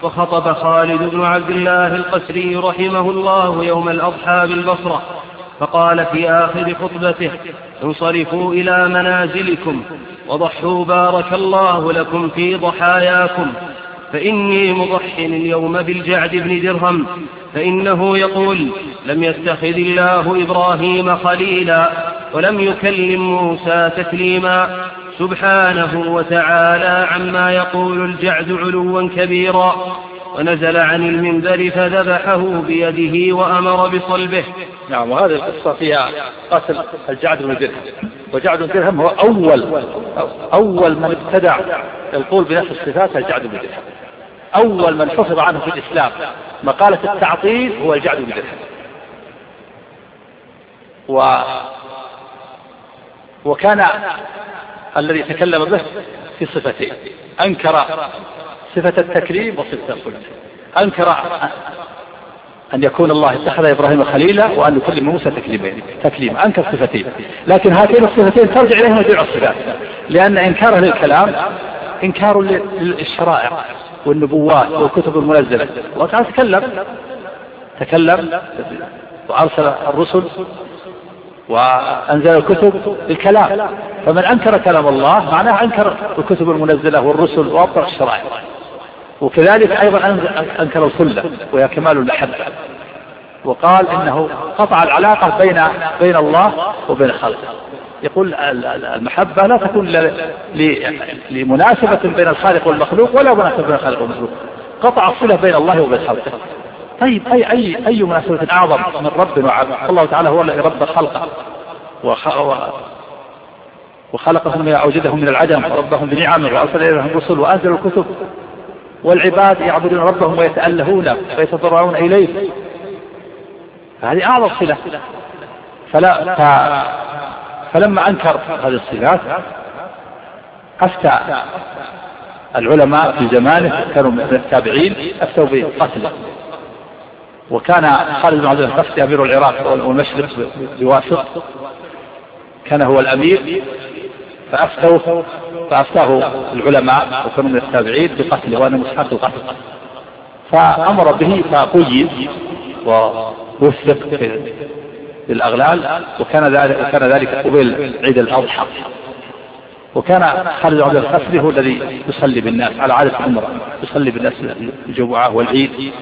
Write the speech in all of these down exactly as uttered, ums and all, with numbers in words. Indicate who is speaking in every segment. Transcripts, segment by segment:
Speaker 1: وخطب خالد بن عبد الله القسري رحمه الله يوم الأضحى بالبصرة فقال في آخر خطبته: انصرفوا إلى منازلكم وضحوا بارك الله لكم في ضحاياكم، فإني مضح اليوم بالجعد بن درهم، فإنه يقول: لم يتخذ الله إبراهيم خليلا ولم يكلم موسى تكليما، سبحانه وتعالى عما يقول الجعد علوا كبيرا. ونزل عن المنبر فذبحه بيده وأمر بصلبه.
Speaker 2: نعم. وهذه القصة فيها قتل الجعد بن درهم. وجعد بن درهم هو أول أول من ابتدع القول بنفس الصفات الجعد بن درهم. أول من حفظ عنه في الإسلام مقالة التعطيل هو الجعد بن درهم. و... وكان الذي تكلم به في صفتين: أنكر صفة التكريم وصفة الخلق. أنكر أن يكون الله اتخذ إبراهيم خليلا وأن يكلم موسى تكليمين تكليم أنكر صفتين، لكن هاتين الصفتين ترجع إليهما جميع الصفات، لأن إنكاره للكلام إنكار للشرائع والنبوات والكتب المنزلة. الله تعالى تكلم تكلم وأرسل الرسل وأنزل الكتب بالكلام، فمن أنكر كلام الله معناه أنكر الكتب المنزلة والرسل وأبطل الشرائع. وكذلك أيضا أنكر الخلة وهي كمال المحبة، وقال إنه قطع العلاقة بين بين الله وبين خلقه. يقول المحبة لا تكون لمناسبة بين الخالق والمخلوق ولا مناسبة بين الخالق والمخلوق، قطع الصلة بين الله وبين خلقه. طيب أي أي أي مناسبة أعظم من رب وعبد؟ الله تعالى هو الذي رب خلقه وخلقهم وأوجدهم من العدم وربهم بنعمه وأرسل إليهم الرسل وأنزل الكتب، والعباد يعبدون ربهم ويتألهون ويتضرعون إليه، فهذه أعظم صلة. فلا ف... فلما أنكر هذه الصفات أفتى العلماء في زمانه كانوا من التابعين أفتوا بقتله. وكان خالد بن عبد الله القسري أمير العراق والمشرق بواسط، كان هو الأمير، فأفتوه فأفتاه العلماء وكانوا من التابعين بقتله وأنا مستحق القتل، فأمر به فقيد ووثق في الأغلال. وكان ذلك وكان ذلك قبيل عيد الأضحى. وكان خالد بن عبد الله القسري هو الذي يصلي بالناس على عادة العمرة، يصلي بالناس الجمعة والعيد،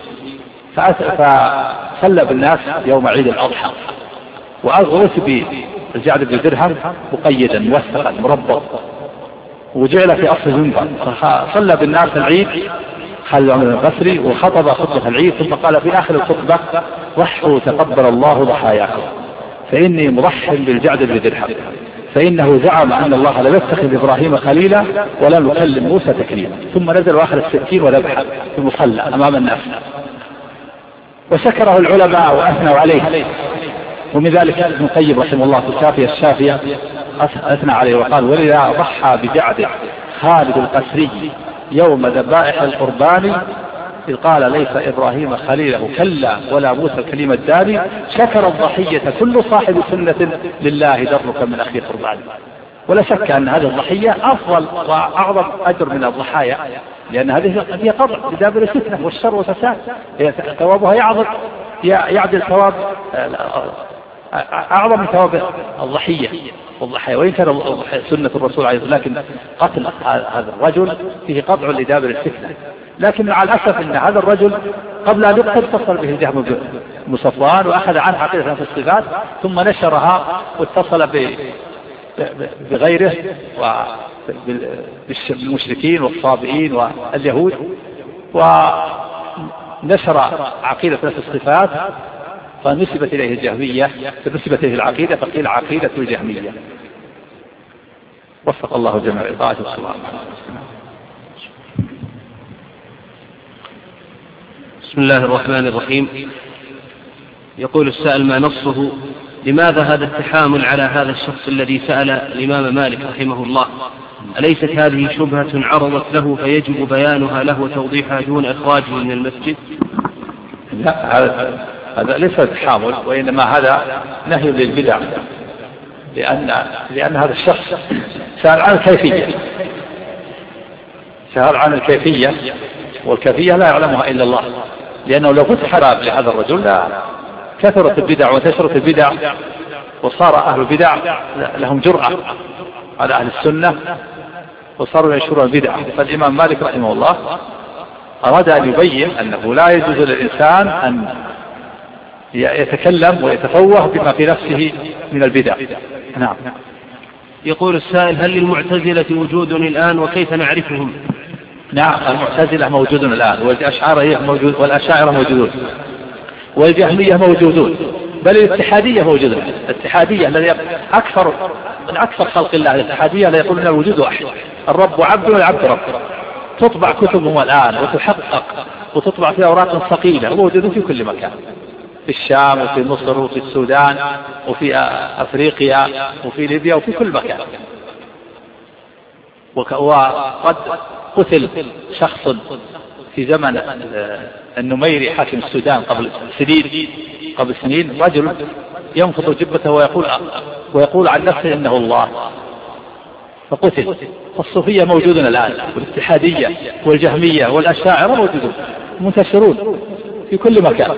Speaker 2: فصلى بالناس يوم عيد الأضحى. وأغرس بالجعد بن درهم مقيدا موثقا مربط، وجعل في أصل المنبر، فصلى بالناس العيد خالد بن عبد الله القسري وخطب خطبة العيد، ثم قال في آخر الخطبة: ضحوا تقبل الله ضحاياكم، فإني مضح بالجعد بن درهم، فإنه زعم أن الله لم يتخذ إبراهيم خليلا ولم يكلم موسى تكليما. ثم نزل آخر الستين وذبح في المصلى أمام الناس، وشكره العلماء وأثنوا عليه. ومن ذلك ابن القيم رحمه الله في الشافية الشافية أثنى عليه وقال: ولذا ضحى بجعد خالد القسري يوم ذبائح القربان إذ قال: ليس إبراهيم خليله كلا ولا موسى الكليم الداني، شكر الضحية كل صاحب سنة لله درك من أخي قربان. ولا شك أن هذه الضحية أفضل وأعظم أجر من الضحايا، لأن هذه هي قطع بدابر الفتنة والشر والفساد، ثوابها يعظم يعدل ثواب أعظم من ثواب الضحية والضحايا، وإن كان سنة الرسول عليه الصلاة والسلام، لكن قتل هذا الرجل فيه قطع لدابر الفتنة. لكن مع الأسف أن هذا الرجل قبل أن يقتل اتصل به جهم بن صفوان وأخذ عنه عقيدة في الصفات، ثم نشرها واتصل بغيره وبالمشركين والصابئين واليهود، ونشر عقيدة نفس الصفات فنسبت إليه الجهمية، فنسبت إليه العقيدة فقيل عقيدة الجهمية. وفق الله جميع الطاعة والصلاة.
Speaker 1: بسم الله الرحمن الرحيم. يقول السائل: ما نصه؟ لماذا هذا التحامل على هذا الشخص الذي سأل الإمام مالك رحمه الله؟ أليست هذه شبهة عرضت له فيجب بيانها له وتوضيحها دون إخراجه من المسجد؟
Speaker 2: لا، هذا هذا ليس تحامل، وإنما هذا نهي للبدع، لأن لأن هذا الشخص سأل عن الكيفية سأل عن الكيفية والكيفية لا يعلمها إلا الله، لأنه لو فتح باب لهذا الرجل لا كثرت البدع وانتشرت البدع، وصار أهل البدع لهم جرأة على أهل السنة وصاروا ينشرون البدع. فالإمام مالك رحمه الله أراد أن يبين أنه لا يجوز للإنسان أن يتكلم ويتفوه بما في نفسه من البدع. نعم.
Speaker 1: يقول السائل: هل للمعتزلة وجود الآن وكيف نعرفهم؟
Speaker 2: نعم، المعتزلة موجودون الآن، والأشاعرة موجود، والأشاعرة موجودون، والجهمية موجودون، بل الاتحادية موجودة. الاتحادية الذي أكثر من أكثر خلق الله، الاتحادية لا يقولون الوجود واحد، الرب عبد والعبد رب. تطبع كتبهم الآن وتحقق وتطبع في أوراق ثقيلة، وموجودون في كل مكان، في الشام وفي مصر وفي السودان وفي أفريقيا وفي ليبيا وفي كل مكان. وقد قتل شخص في زمن النميري حاكم السودان قبل سنين قبل سنين رجل ينفض جبته ويقول ويقول عن نفسه إنه الله، فقتل. والصوفية موجودون الآن، والاتحادية والجهمية والأشاعرة موجودون منتشرون في كل مكان.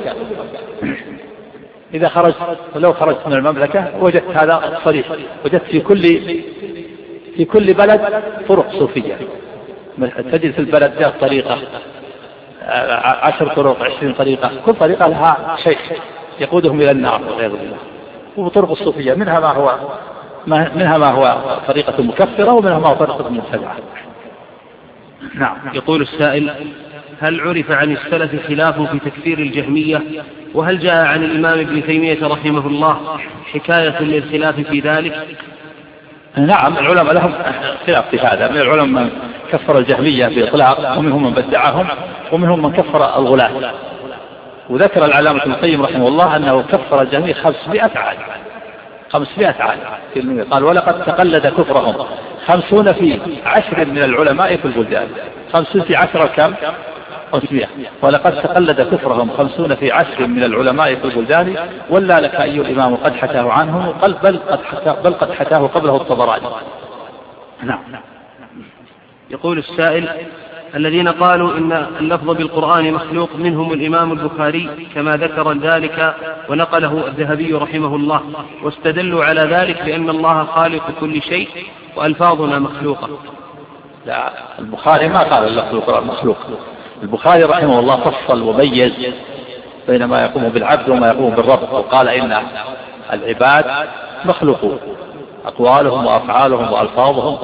Speaker 2: إذا خرج ولو خرجت من المملكة وجدت هذا صريح، وجدت في كل في كل بلد طرق صوفية، تجد في البلد ذات طريقة، عشر طرق، عشرين طريقة، كل طريقة لها شيخ يقودهم إلى النار والعياذ بالله. وطرق الصوفية منها ما هو منها ما هو طريقة مكفرة، ومنها ما هو طريقة مبتدعة.
Speaker 1: نعم. يقول السائل: هل عرف عن السلف خلاف في تكفير الجهمية؟ وهل جاء عن الإمام ابن تيمية رحمه الله حكاية للخلاف في ذلك؟
Speaker 2: نعم، العلماء لهم خلاف في هذا. من العلماء من كفر الجهمية بإطلاق، ومنهم من بدعهم، ومنهم من كفر الغلاة. وذكر العلامة ابن القيم رحمه الله أنه كفر الجهمية خمسمائة عام خمسمائة عام. قال: ولقد تقلد كفرهم خمسون في عشر من العلماء في البلدان. خمسون في عشر كم؟ خمسمائة. ولقد تقلد كفرهم خمسون في عشر من العلماء في البلدان، ولا لك أي الإمام قد حكاه عنهم، بل قد حكاه, بل قد حكاه قبله الطبراني. نعم.
Speaker 1: يقول السائل: الذين قالوا إن اللفظ بالقرآن مخلوق منهم الإمام البخاري كما ذكر ذلك ونقله الذهبي رحمه الله، واستدلوا على ذلك بأن الله خالق كل شيء وألفاظنا مخلوقة.
Speaker 2: لا، البخاري ما قال اللفظ بالقرآن مخلوق. البخاري رحمه الله فصل وميز بين ما يقوم بالعبد وما يقوم بالرب، وقال إن العباد مخلوقون، أقوالهم وأفعالهم وألفاظهم،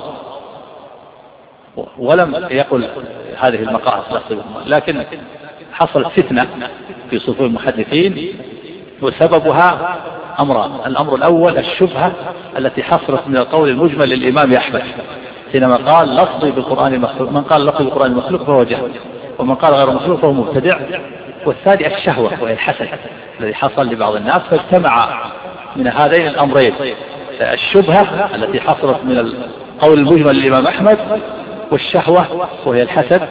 Speaker 2: ولم يقل هذه المقاعد. لكن حصلت فتنة في صفوف المحدثين، وسببها أمران. الأمر الأول الشبهة التي حصلت من القول المجمل للإمام أحمد حينما قال لفظي بالقرآن مخلوق. من قال لفظي بالقرآن مخلوق فهو جهل، ومن قال غير مخلوق فهو مبتدع. والثاني الشهوة وهي الحسد الذي حصل لبعض الناس، فاجتمع من هذين الأمرين الشبهة التي حصلت من القول المجمل للإمام أحمد، والشهوة وهي الحسد،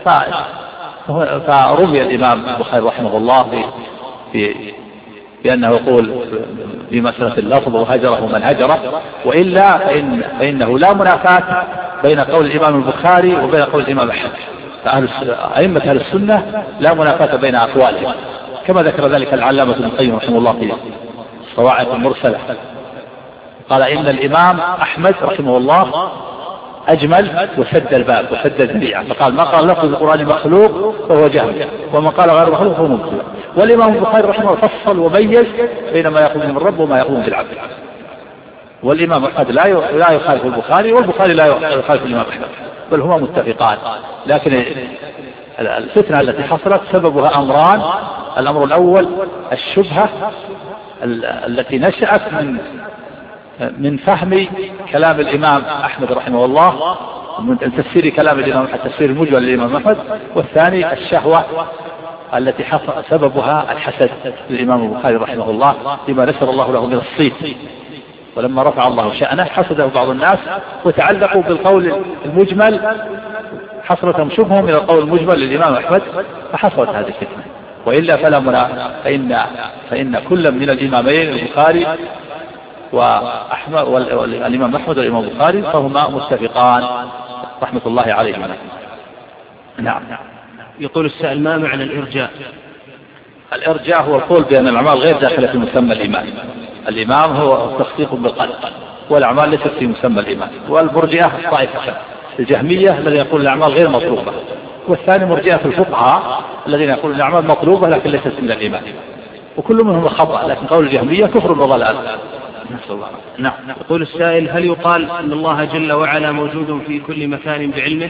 Speaker 2: فرمي الإمام البخاري رحمه الله في في بأنه يقول بمسألة اللفظ وهجره من هجره. وإلا فإن فإنه لا منافاة بين قول الإمام البخاري وبين قول الإمام أحمد. فأهل أئمة أهل السنة لا منافاة بين أقوالهم، كما ذكر ذلك العلامة ابن القيم رحمه الله في الصواعق المرسلة. قال إن الإمام أحمد رحمه الله أجمل وسد الباب وسد الذريعة، فقال ما قال لفظ القرآن مخلوق فهو جهل، وما قال غير مخلوق فهو مبتدع. والإمام البخاري رحمه الله فصل وميز بين ما يقوم بالرب وما يقوم بالعبد. والإمام أحمد لا لا يخالف البخاري، والبخاري لا يخالف الإمام أحمد، بل هما متفقان. لكن الفتنة التي حصلت سببها أمران. الأمر الأول الشبهة التي نشأت من من فهم كلام الإمام أحمد رحمه الله، من تفسير كلام الإمام التفسير المجمل للإمام أحمد. والثاني الشهوة التي حصل سببها الحسد للإمام البخاري رحمه الله لما نشر الله له من الصيت. ولما رفع الله شأنه حسده بعض الناس وتعلقوا بالقول المجمل، حصلتهم شبهه من القول المجمل للإمام أحمد، فحصلت هذه الفتنة. وإلا فلا منا فإن فإن كل من الإمامين البخاري وأحمد والإمام أحمد والإمام البخاري فهما متفقان رحمة الله عليهما. نعم.
Speaker 1: يقول السائل ما معنى الإرجاء؟
Speaker 2: الإرجاء هو القول بأن الأعمال غير داخلة في مسمى الإيمان. الإيمان هو تصديق بالقلب، والأعمال ليست في مسمى الإيمان. والمرجئة طائفة الجهمية الذين يقول الأعمال غير مطلوبة، والثاني مرجئة الفقهاء الذين يقولون الأعمال مطلوبة لكن ليست من الإيمان، وكل منهم خطأ، لكن قول الجهمية كفر وضلال.
Speaker 1: نعم. يقول السائل هل يقال أن الله جل وعلا موجود في كل مكان بعلمه؟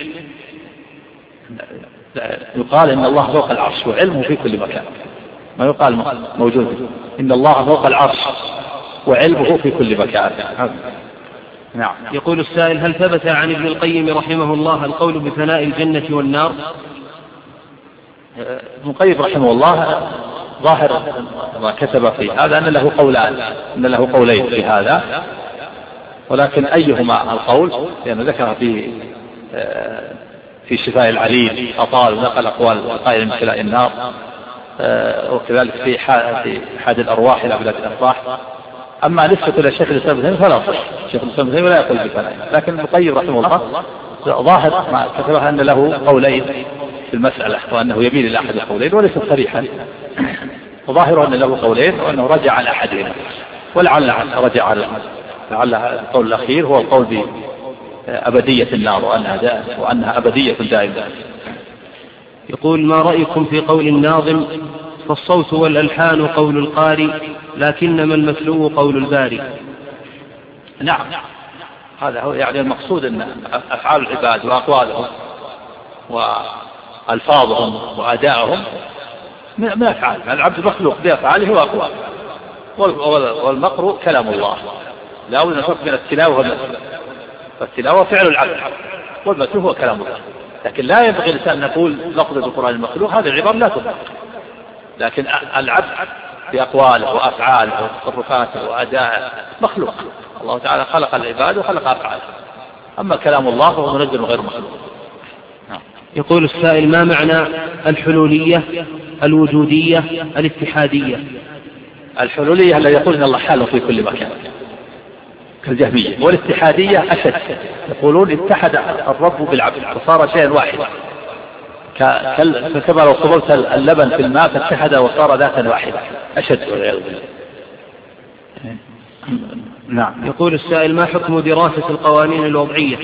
Speaker 2: يقال إن الله فوق العرش وعلمه في كل مكان، ما يقال موجود. إن الله فوق العرش وعلمه في كل مكان.
Speaker 1: نعم. يقول السائل هل ثبت عن ابن القيم رحمه الله القول بفناء الجنة والنار؟
Speaker 2: ابن القيم رحمه الله ظاهر ما كتب في هذا أن له قولان، أن له قولين في هذا، ولكن أيهما القول لأنه يعني ذكر في في شفاء العليل أطال ونقل أقوال القائل من خلاء النار، وكذلك في حاد الأرواح إلى بلاد الأفراح. أما نسبة إلى الشيخ الإسلام ابن تيمية فلا صح، الشيخ الإسلام ابن تيمية لا يقول بفناء، لكن ابن القيم رحمه الله ظاهر ما كتبه أن له قولين في المسألة، وأنه يميل إلى أحد القولين وليس صريحا، وظاهره أن له قولين وأنه رجع على أحدهما، ولعل رجع على لعل القول الأخير هو القول بأبدية النار وأنها وأنها أبدية دائمة.
Speaker 1: يقول ما رأيكم في قول الناظم فالصوت والألحان قول القارئ لكنما المتلو قول الباري؟
Speaker 2: نعم، هذا هو يعني المقصود أن أفعال العباد وأقوالهم وألفاظهم وأدائهم من أفعال العبد مخلوق بأفعاله وأقواله، والمقروء كلام الله، لا بد أن نفرق بين التلاوة والمتلو، فالتلاوة فعل العبد والمتلو هو كلام الله، لكن لا ينبغي الإنسان أن نقول لفظ القرآن المخلوق، هذه العبارة لا تطلق، لكن العبد بأقواله وأفعاله وتصرفاته وأدائه مخلوق، الله تعالى خلق العباد وخلق أفعاله، أما كلام الله فهو منزل غير مخلوق.
Speaker 1: يقول السائل ما معنى الحلولية الوجودية الاتحادية؟
Speaker 2: الحلولية الذي يقول إن الله حال في كل مكان كالجهمية، والاتحادية أشد، يقولون اتحد الرب بالعبد وصار شيئا واحدا، كما لو قبلت اللبن في الماء فاتحد وصار ذاتا واحدة، أشد والعياذ بالله.
Speaker 1: نعم. يقول السائل ما حكم دراسة القوانين الوضعية؟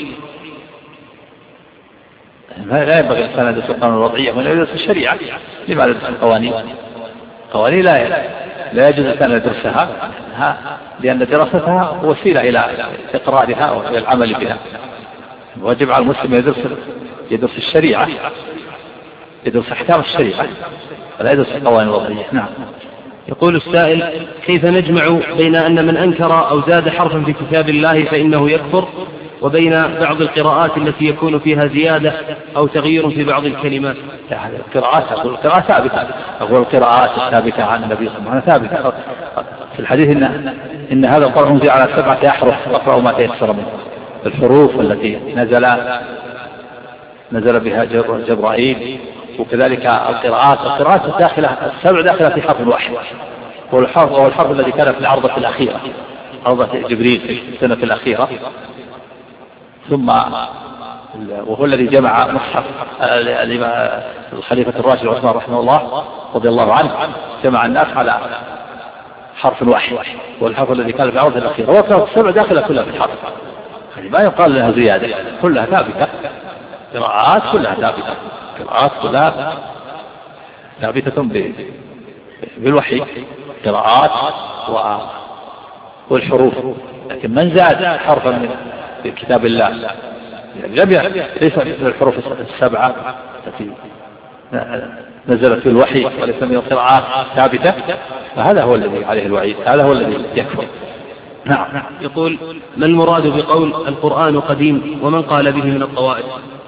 Speaker 2: لا ينبغي الإنسان أن يدرس القوانين الوضعية ولا يدرس الشريعة. لماذا يدرس القوانين؟ القوانين لا لا يجوز الإنسان أن يدرسها، لأن دراستها وسيلة إلى إقرارها وإلى العمل بها. واجب على المسلم يدرس يدرس الشريعة، يدرس أحكام الشريعة ولا يدرس القوانين الوضعية. نعم.
Speaker 1: يقول السائل كيف نجمع بين أن من أنكر أو زاد حرفا في كتاب الله فإنه يكفر، وبين بعض القراءات التي يكون فيها زيادة أو تغيير في بعض الكلمات؟
Speaker 2: القراءات أقول القراءات ثابتة، أقول القراءات الثابتة عن النبي صلى الله عليه وسلم ثابتة في الحديث إن إن هذا القرآن أنزل على سبعة أحرف فاقرأوا ما تيسر منه، الحروف التي نزل نزل بها جبرائيل، وكذلك القراءات القراءات الداخلة السبع داخلة في حرف واحد، والحرف هو الحرف الذي كان في العرضة الأخيرة، عرضة جبريل في السنة الأخيرة، ثم وهو الذي جمع مصحف الخليفة الراشد عثمان رحمه الله رضي الله عنه، جمع الناس على حرف واحد، والحرف الذي كان في العرضة الأخيرة، وكانت السبع داخلة كلها في الحرف، ما يقال لها زيادة، كلها ثابتة، قراءات كلها ثابتة، قراءات كلها ثابتة بالوحي، قراءات والحروف، لكن من زاد حرفا من في كتاب الله جميع ليس مثل الحروف السبعة التي نزلت في الوحي وليس من القراءات ثابتة، فهذا هو الذي عليه الوعيد، هذا هو الذي يكفر.
Speaker 1: نعم. يقول ما المراد بقول القرآن قديم ومن قال به من الطوائف؟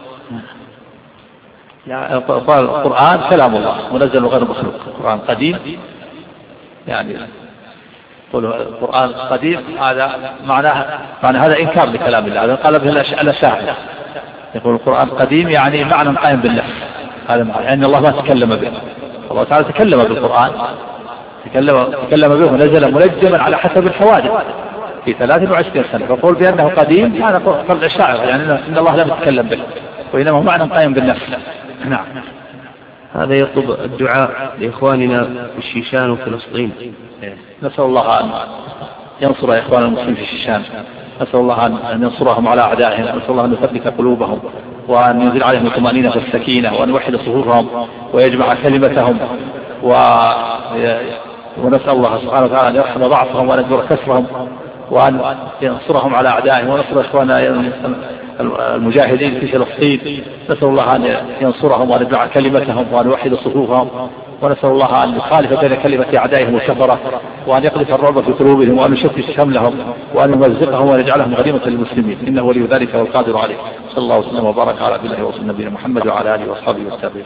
Speaker 2: يعني القرآن كلام الله منزل غير مخلوق، القرآن قديم يعني يقول القرآن قديم، هذا معناه معنى هذا إنكار لكلام الله، هذا قال به الأشاعرة، يقول القرآن قديم يعني معنى قائم بالنفس، هذا معنى يعني الله ما تكلم به، الله تعالى تكلم بالقرآن، تكلم تكلم به ونزل منجما على حسب الحوادث في ثلاث وعشرين سنة، فقول بأنه قديم هذا قول الأشاعرة، يعني إن الله لم يتكلم به وإنما هو معنى قائم بالنفس. نعم.
Speaker 1: هذا يطلب الدعاء لإخواننا في الشيشان وفلسطين.
Speaker 2: نسأل الله أن ينصر إخوان المسلمين في الشيشان، نسأل الله أن ينصرهم على أعدائهم، نسأل الله أن يثبت قلوبهم وأن ينزل عليهم الطمأنينة والسكينة وأن يوحد صفوفهم ويجمع كلمتهم و... ونسأل الله سبحانه وتعالى أن يرحم ضعفهم وأن يجبر كسرهم وأن ينصرهم على أعدائهم ونصر إخواننا المجاهدين في فلسطين. نسأل الله أن ينصرهم وأن يجمع كلمتهم وأن يوحد صفوفهم، ونسأل الله أن يخالف بين كلمة أعدائهم الكفرة وأن يقذف الرعب في قلوبهم وأن يشتت شملهم وأن يمزقهم وأن يجعلهم غنيمة للمسلمين، إنه ولي ذلك والقادر عليه. صلى الله وسلم وبارك على عبد الله ورسوله نبينا محمد وعلى آله وأصحابه والتابعين.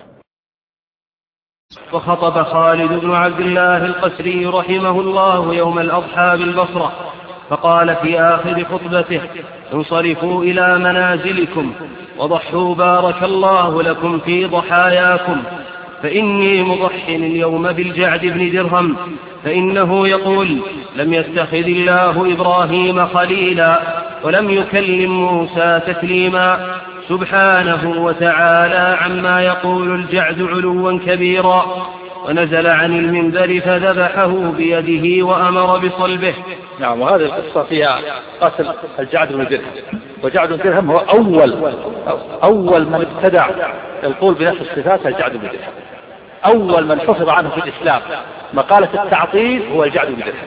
Speaker 1: وخطب خالد بن عبد الله القسري رحمه الله يوم الأضحى بالبصرة فقال في آخر خطبته: انصرفوا إلى منازلكم وضحوا بارك الله لكم في ضحاياكم، فإني مضح اليوم بالجعد بن درهم، فإنه يقول: لم يتخذ الله إبراهيم خليلا ولم يكلم موسى تكليما، سبحانه وتعالى عما يقول الجعد علوا كبيرا. ونزل عن المنبر فذبحه بيده وأمر بصلبه.
Speaker 2: نعم، وهذه القصة فيها قتل الجعد بن درهم، وجعد بن درهم هو أول أول من ابتدع القول بنفس الصفات. الجعد بن درهم أول من حفظ عنه في الإسلام مقالة التعطيل هو الجعد بن درهم.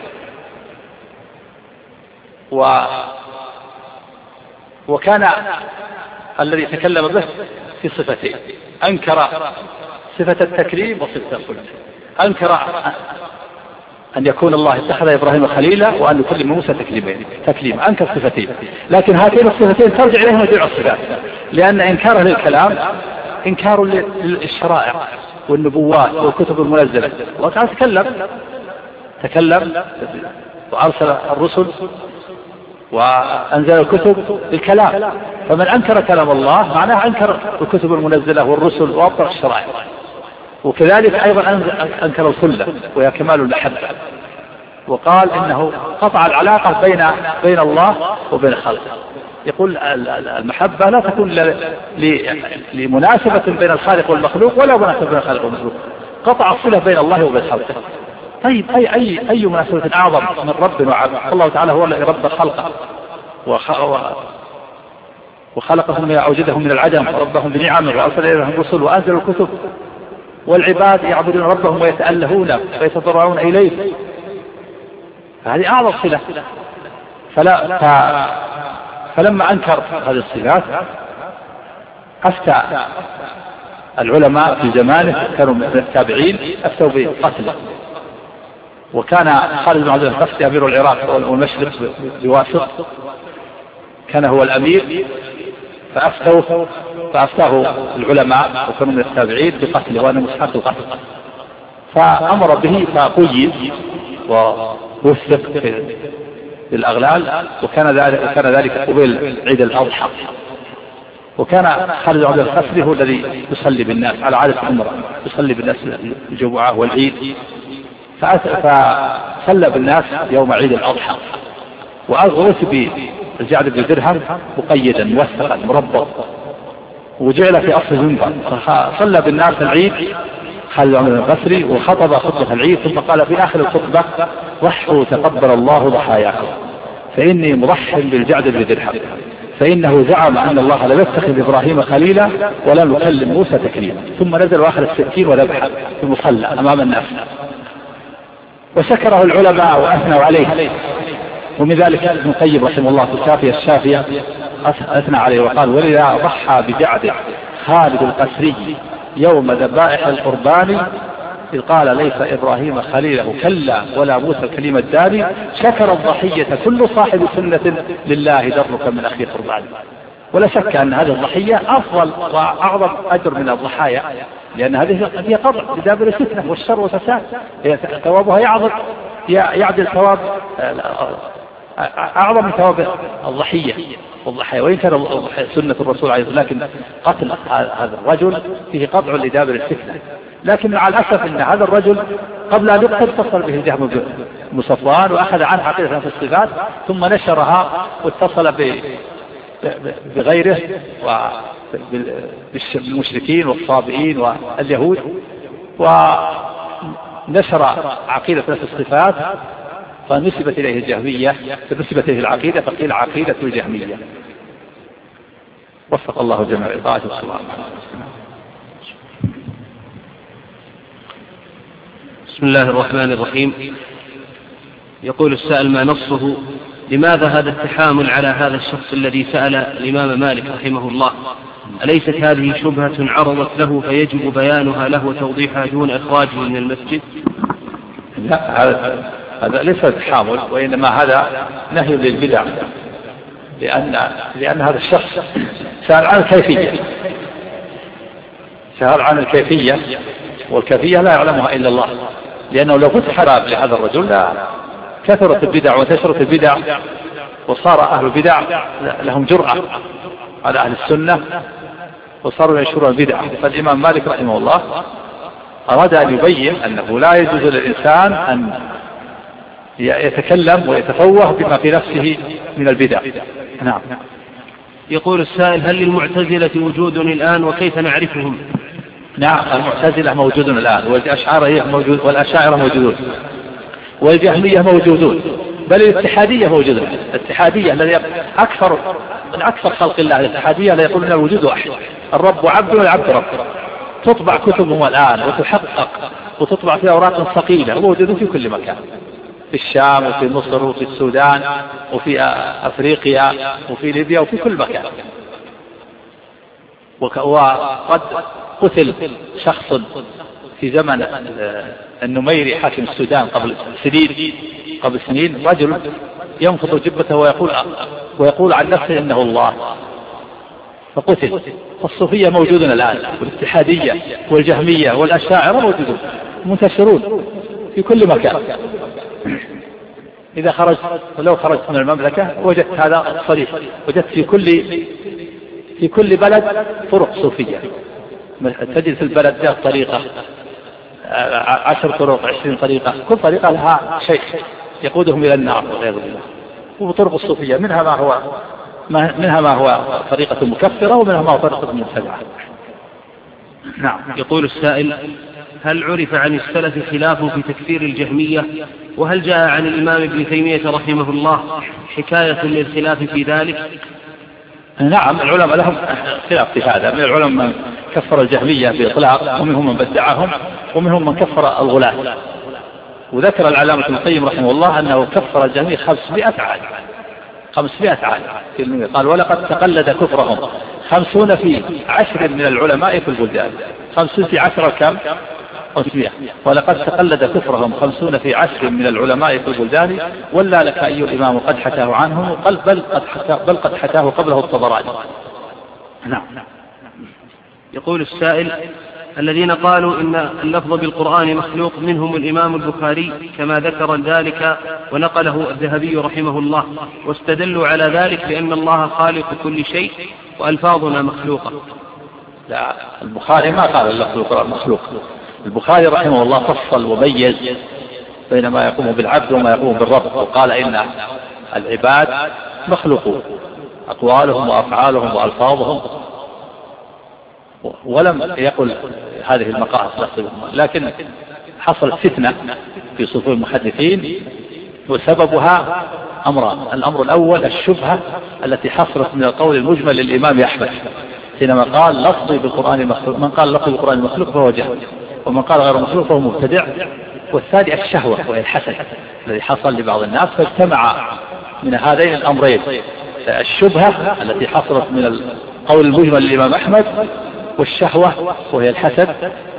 Speaker 2: و... وكان الذي تكلم به في صفتين: أنكر صفة التكريم وصفة الخلد. أنكر أن يكون الله اتخذ إبراهيم خليلا وأن يكلم موسى تكليمين تكليم أنكر صفتين، لكن هاتين الصفتين ترجع إليهما جميع الصفات، لأن إنكاره للكلام إنكار للشرائع والنبوات والكتب المنزلة. الله تعالى تكلم تكلم وأرسل الرسل وأنزل الكتب بالكلام، فمن أنكر كلام الله معناه أنكر الكتب المنزلة والرسل وأبطل الشرائع. وكذلك أيضا أنكر الخلة وهي كمال المحبة، وقال إنه قطع العلاقة بين بين الله وبين خلقه. يقول المحبة لا تكون لمناسبة بين الخالق والمخلوق ولا مناسبة بين الخالق والمخلوق، قطع الصلة بين الله وبين خلقه. طيب أي أي أي مناسبة أعظم من رب وعبد؟ الله تعالى هو الذي رب خلقه وخلقهم وأوجدهم من العدم وربهم بنعمه وأرسل إليهم الرسل وأنزل الكتب، والعباد يعبدون ربهم ويتألهون ويتضرعون إليه. هذه أعظم صلة. فلا ف... فلما أنكر هذه الصفات أفتى العلماء في زمانه كانوا من التابعين أفتوا بقتله. وكان خالد بن عبد الله القسري أمير العراق والمشرق بواسط، كان هو الأمير، فأفتوه فأفتاه العلماء وكانوا من التابعين بقتله وأنه مستحق القتل، فأمر به فقيد ووثق بالأغلال. وكان ذلك وكان ذلك قبيل عيد الأضحى. وكان خالد بن عبد الله القسري هو الذي يصلي بالناس على عادة العمرة، يصلي بالناس الجمعة والعيد، فصلى بالناس يوم عيد الأضحى. وأغرس بالجعد بن درهم مقيدا موثقا مربط، وجعل في أصل زنبر، فصلى بالناس العيد خالد بن عبد الله القسري وخطب خطبة العيد، ثم قال في آخر الخطبة: ضحوا تقبل الله ضحاياكم، فإني مضح بالجعد بن درهم، فإنه زعم أن الله لم يتخذ إبراهيم خليلا ولم يكلم موسى تكليما. ثم نزل آخر الستين وذبح في المصلى أمام الناس، وشكره العلماء وأثنوا عليه. ومن ذلك ابن القيم رحمه الله في الشافية الشافية أثنى عليه وقال: ولذا ضحى بجعد خالد القسري يوم ذبائح القربان إذ قال: ليس إبراهيم خليله كلا ولا موسى الكليم الداني، شكر الضحية كل صاحب سنة لله درك من أخي قربان. ولا شك أن هذه الضحية أفضل وأعظم أجر من الضحايا، لأن هذه هي قطع بدابر الفتنة والشر والفساد، ثوابها يعظم يعدل ثواب أعظم من ثواب الضحية والضحايا، وإن كان سنة الرسول عليه الصلاة والسلام. لكن قتل هذا الرجل فيه قطع لدابر الفتنة. لكن مع الأسف أن هذا الرجل قبل أن يقتل اتصل به الجهم بن صفوان وأخذ عنه عقيدة في الصفات، ثم نشرها واتصل بغيره وبالمشركين والصابئين واليهود، ونشر عقيدة نفس الصفات فنسبت إليه الجهمية، فنسبت إليه العقيدة فقيل عقيدة الجهمية. وفق الله جميع طاعته والصلاة.
Speaker 1: بسم الله الرحمن الرحيم. يقول السائل ما نصه لماذا هذا التحامل على هذا الشخص الذي سأل الإمام مالك رحمه الله؟ أليست هذه شبهة عرضت له فيجب بيانها له وتوضيحها دون إخراجه من المسجد؟
Speaker 2: لا، هذا هذا ليس تحامل، وإنما هذا نهي للبدع، لأن لأن هذا الشخص سأل عن الكيفية سأل عن الكيفية والكيفية لا يعلمها إلا الله، لأنه لو فتح باب لهذا الرجل لا كثرت البدع وانتشرت البدع، وصار أهل البدع لهم جرأة على أهل السنة وصاروا ينشرون البدع. فالإمام مالك رحمه الله أراد أن يبين أنه لا يجوز للإنسان أن يتكلم ويتفوه بما في نفسه من البدع. نعم.
Speaker 1: يقول السائل هل للمعتزلة وجود الآن وكيف نعرفهم؟
Speaker 2: نعم، المعتزلة موجودون الآن، والأشاعرة موجود والأشاعرة موجودون، والجهمية موجودون، بل الاتحادية موجودة. الاتحادية الذي أكثر من أكثر خلق الله، الاتحادية لا يقولون الوجود واحد، الرب عبد والعبد رب. تطبع كتبهم الآن وتحقق وتطبع في أوراق ثقيلة، موجودة في كل مكان، في الشام وفي مصر وفي السودان وفي أفريقيا وفي ليبيا وفي كل مكان. وقد قتل شخص في زمن النميري حاكم السودان قبل سنين قبل سنين رجل ينفض جبته ويقول ويقول عن نفسه إنه الله، فقتل. فالصوفية موجودون الآن، والاتحادية والجهمية والأشاعرة موجودون منتشرون في كل مكان. إذا خرجت لو خرجت من المملكة وجدت هذا صريح، وجدت في كل في كل بلد طرق صوفية، تجد في البلد ذات طريقة، عشر طرق، عشرين طريقة، كل طريقة لها شيخ يقودهم إلى النار والعياذ بالله. وطرق الصوفية منها ما هو منها ما هو طريقة مكفرة، ومنها ما هو طريقة مبتدعة.
Speaker 1: نعم. يقول السائل هل عرف عن السلف خلاف في تكفير الجهمية؟ وهل جاء عن الإمام ابن تيمية رحمه الله حكاية للخلاف في ذلك؟
Speaker 2: نعم، العلماء لهم خلاف في هذا. من العلماء من كفر الجهمية بإطلاق، ومنهم من بدعهم، ومنهم من كفر الغلاة. وذكر العلامة ابن القيم رحمه الله أنه كفر الجهمية خمسمائة عام خمسمائة عام. قال ولقد تقلد كفرهم خمسون في عشر من العلماء في البلدان. خمسون في عشر كم؟ خمسمائة. ولقد تقلد كفرهم خمسون في عشر من العلماء في البلدان، ولا لك أي الإمام قد حكاه عنهم، بل قد حكاه بل قد حكاه قبله الطبراني. نعم.
Speaker 1: يقول السائل الذين قالوا إن اللفظ بالقرآن مخلوق منهم الإمام البخاري كما ذكر ذلك ونقله الذهبي رحمه الله، واستدلوا على ذلك بأن الله خالق كل شيء وألفاظنا مخلوقة.
Speaker 2: لا، البخاري ما قال اللفظ بالقرآن مخلوق. البخاري رحمه الله فصل وميز بين ما يقوم بالعبد وما يقوم بالرب، وقال إن العباد مخلوقون، أقوالهم وأفعالهم وألفاظهم، ولم يقل هذه المقاعد، لكن حصلت فتنة في صفوف المحدثين وسببها أمران. الأمر الأول الشبهة التي حصلت من القول المجمل للإمام أحمد حينما قال لفظي بالقرآن مخلوق، من قال لفظي بالقرآن مخلوق فهو جهل، ومن قال غير مخلوق فهو مبتدع. والثاني الشهوة وهي الحسد الذي حصل لبعض الناس، فاجتمع من هذين الأمرين الشبهة التي حصلت من القول المجمل للإمام أحمد والشهوة وهي الحسد،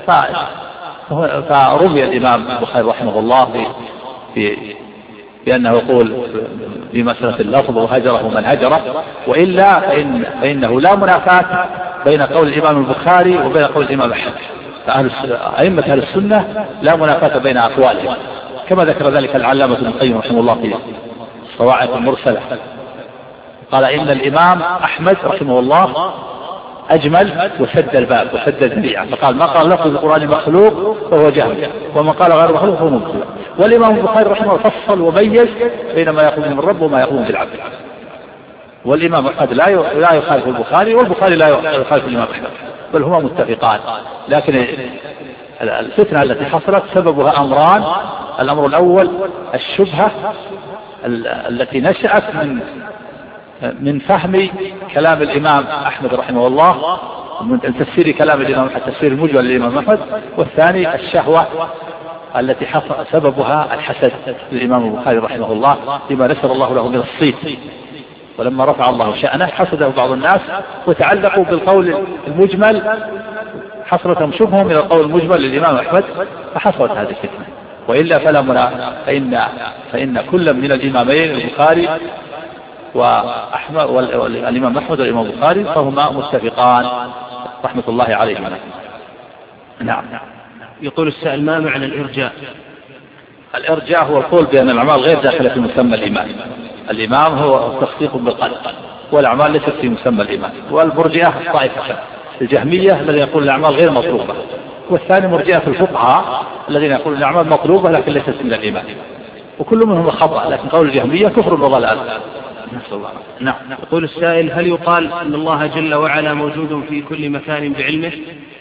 Speaker 2: فرمي الإمام البخاري رحمه الله في في بأنه يقول في مسألة اللفظ وهجره من هجره. وإلا فإن فإنه لا منافاة بين قول الإمام البخاري وبين قول الإمام أحمد. فأهل أئمة أهل السنة لا منافاة بين أقوالهم، كما ذكر ذلك العلامة ابن القيم رحمه الله في الصواعق المرسلة. قال إن الإمام أحمد رحمه الله أجمل وسد الباب وسد الذريعة، فقال ما قال لفظ القرآن مخلوق فهو جهل، وما قال غير مخلوق فهو مبتدع. والإمام البخاري رحمه الله فصل وميز بين ما يقوم بالرب وما يقوم بالعبد، والإمام أحمد لا لا يخالف البخاري، والبخاري لا يخالف الإمام أحمد، بل هما متفقان. لكن الفتنة التي حصلت سببها أمران: الأمر الأول الشبهة التي نشأت من من فهم كلام الإمام أحمد رحمه الله، من تفسير كلام الإمام أحمد، تفسير المجمل للإمام أحمد. والثاني الشهوة التي سببها الحسد للإمام البخاري رحمه الله لما نشر الله له من الصيت، ولما رفع الله شأنه حسده بعض الناس وتعلقوا بالقول المجمل، حصلتهم شبههم من القول المجمل للإمام أحمد فحصلت هذه الفتنة. وإلا فلا منا فإن, فإن كل من الإمامين البخاري وأحمد والإمام أحمد والإمام البخاري فهما متفقان رحمة الله عليهما. نعم.
Speaker 1: يقول السائل: ما معنى الإرجاء؟
Speaker 2: الإرجاء هو القول بأن الأعمال غير داخلة في مسمى الإيمان. الإمام هو تصديق بالقلب، والأعمال ليست في مسمى الإيمان. والمرجئة الطائفة الجهمية الذين يقول الأعمال غير مطلوبة، والثاني مرجئة الفقهاء الذين يقولون الأعمال مطلوبة لكن ليست من الإيمان، وكل منهم خطأ. لكن قول الجهمية كفر وضلال.
Speaker 1: نعم. يقول السائل: هل يقال أن الله جل وعلا موجود في كل مكان بعلمه؟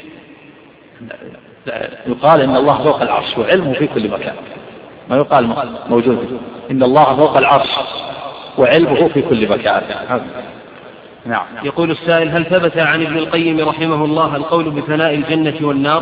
Speaker 2: يقال إن الله فوق العرش وعلمه في كل مكان، ما يقال موجود. إن الله فوق العرش وعلمه في كل مكان.
Speaker 1: نعم. يقول السائل: هل ثبت عن ابن القيم رحمه الله القول بفناء الجنة والنار؟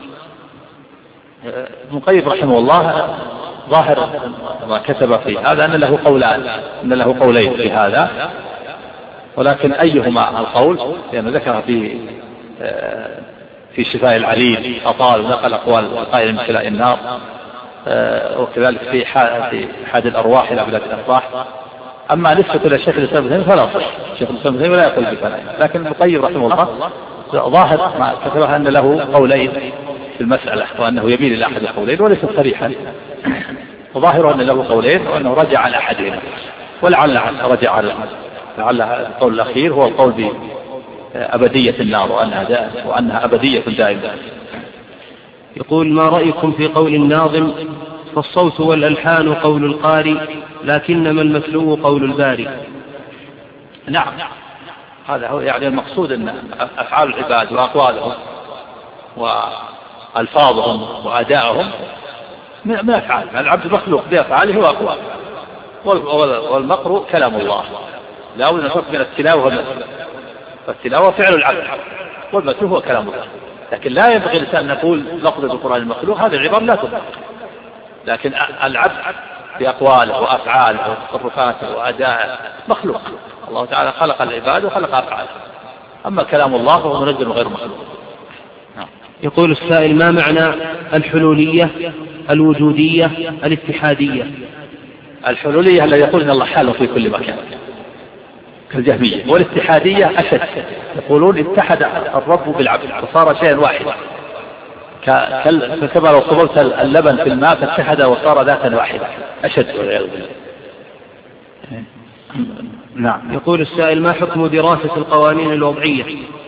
Speaker 2: ابن القيم رحمه الله ظاهر ما كتب في هذا أن له قولان، أن له قولين في هذا، ولكن أيهما القول؟ لأنه ذكر في في شفاء العليل أطال ونقل أقوال القائل من خلاء النار، وكذلك في حاد الأرواح إلى بلاد الأفراح. أما نسبة إلى الشيخ الإسلام ابن تيمية فلا صح، الشيخ الإسلام ابن تيمية لا يقول بفناء، لكن ابن القيم رحمه الله ظاهر ما كتبه أن له قولين في المسألة، وأنه يميل إلى أحد القولين وليس صريحا، وظاهره أن له قولين وأنه رجع على أحدهما، ولعل رجع على لعل القول الأخير هو القول بأبدية النار وأنها, وأنها أبدية دائمة.
Speaker 1: يقول: ما رأيكم في قول الناظم: فالصوت والألحان قول القاري لكنما المتلو قول الباري؟
Speaker 2: نعم، هذا هو يعني المقصود أن أفعال العباد وأقوالهم وألفاظهم وأدائهم من أفعال العبد مخلوق بأفعاله وأقواله، والمقروء كلام الله. لا بد أن نفرق بين التلاوة والمتلو، فالتلاوة فعل العبد والمتلو هو كلام الله. لكن لا ينبغي الإنسان أن نقول لفظ القرآن المخلوق، هذه العبارة لا تطلق. لكن العبد بأقواله وأفعاله وتصرفاته وأدائه مخلوق، الله تعالى خلق العباد وخلق أفعاله. أما كلام الله فهو منزل غير مخلوق.
Speaker 1: يقول السائل: ما معنى الحلولية، الوجودية، الاتحادية؟
Speaker 2: الحلولية الذي يقول إن الله حال في كل مكان كالجهمية، والاتحادية أشد، يقولون اتحد الرب بالعبد وصار شيئا واحدا، كما لو صببت اللبن في الماء فاتحد وصار ذاتا واحدة، أشد والعياذ بالله.
Speaker 1: نعم. يقول السائل: ما حكم دراسة القوانين الوضعية؟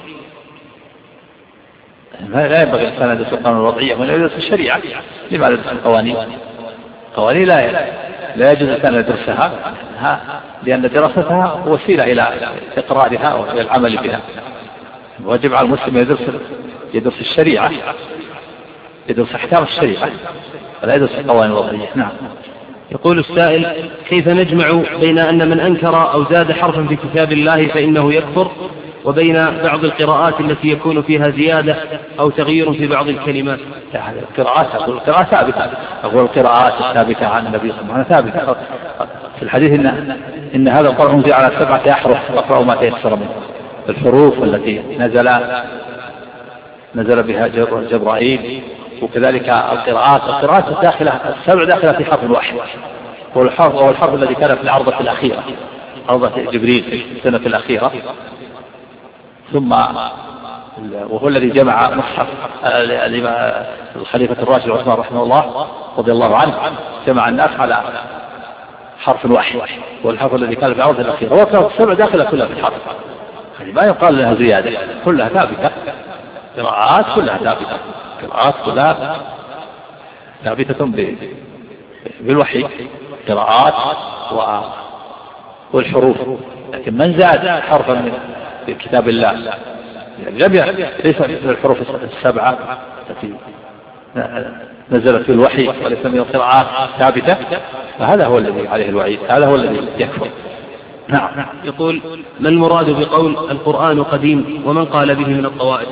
Speaker 2: لا ينبغي الإنسان أن يدرس القوانين الوضعية وأن يدرس الشريعة. لماذا يدرس القوانين؟ قوانين لا لا يجوز الإنسان أن يدرسها، لأن دراستها وسيلة إلى إقرارها وإلى العمل بها. واجب على المسلم يدرس يدرس الشريعة، يدرس أحكام الشريعة، ولا يدرس القوانين الوضعية. نعم.
Speaker 1: يقول السائل: كيف نجمع بين أن من أنكر أو زاد حرفا في كتاب الله فإنه يكفر، وبين بعض القراءات التي يكون فيها زيادة أو تغيير في بعض الكلمات؟
Speaker 2: القراءات أقول القراءات ثابتة، أقول القراءات الثابتة عن النبي صلى الله عليه وسلم ثابتة في الحديث إن إن هذا القرآن أنزل على سبعة أحرف فاقرأوا ما تيسر منه. الحروف التي نزل نزل بها جبرائيل، وكذلك القراءات القراءات الداخلة السبع داخلة في حرف واحد، والحرف هو الحرف الذي كان في العرضة الأخيرة، عرضة جبريل في السنة الأخيرة، ثم وهو الذي جمع مصحف الخليفة الراشد عثمان رحمه الله رضي الله عنه، جمع الناس على حرف واحد، والحرف الذي كان في العرضة الأخيرة، وكانت السبع داخلة كلها في الحرف، يعني ما يقال لها زيادة، كلها ثابتة، قراءات كلها ثابتة، قراءات كلها ثابتة بالوحي، قراءات والحروف لكن من زاد حرفا من كتاب الله الجميع ليس مثل الحروف السبعة التي نزلت في الوحي وليس من القراءات ثابتة، فهذا هو الذي عليه الوعيد، هذا هو الذي يكفر.
Speaker 1: نعم. يقول: ما المراد بقول القرآن قديم ومن قال به من الطوائف؟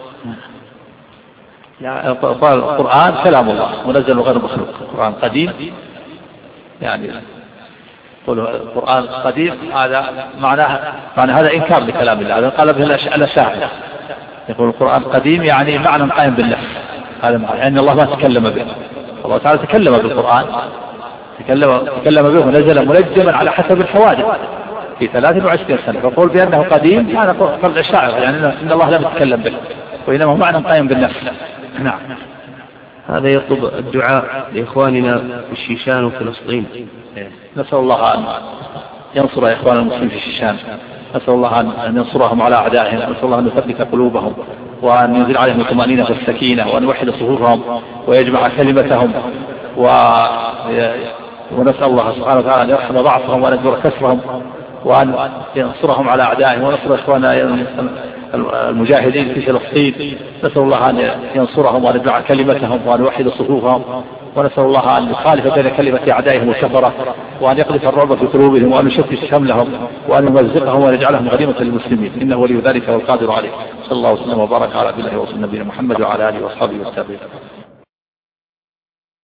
Speaker 2: يعني القرآن كلام الله منزل غير مخلوق. القرآن قديم يعني قولوا القرآن قديم، هذا معناه معنى هذا إنكار لكلام الله، هذا قال به الأشاعرة. يقول القرآن قديم يعني معنى قائم بالنفس، هذا معنى يعني الله ما تكلم به. الله تعالى تكلم بالقرآن، تكلم تكلم به ونزل منجما على حسب الحوادث في ثلاث وعشرين سنة، فقول بأنه قديم هذا قول الأشاعرة، يعني إن الله لم يتكلم به وإنما هو معنى قائم بالنفس. نعم.
Speaker 1: هذا يطلب الدعاء لإخواننا في الشيشان وفلسطين.
Speaker 2: نسأل الله أن ينصر إخوان المسلمين في الشيشان، نسأل الله أن ينصرهم على أعدائهم، نسأل الله أن يثبت قلوبهم وأن ينزل عليهم الطمأنينة والسكينة وأن يوحد صفوفهم ويجمع كلمتهم و... ونسأل الله سبحانه وتعالى أن يرحم ضعفهم وأن يجبر كسرهم وأن ينصرهم على أعدائهم ونصر إخواننا المجاهدين في فلسطين. نسأل الله أن ينصرهم وأن يجمع كلمتهم وأن يوحد صفوفهم، ونسأل الله أن يخالف بين كلمة أعدائهم الكفرة وأن يقذف الرعب في قلوبهم وأن يشتت شملهم وأن يمزقهم وأن يجعلهم غنيمة للمسلمين، إنه ولي ذلك والقادر عليه. صلى الله وسلم وبارك على عبد الله ورسوله نبينا محمد وعلى آله وأصحابه وسلم.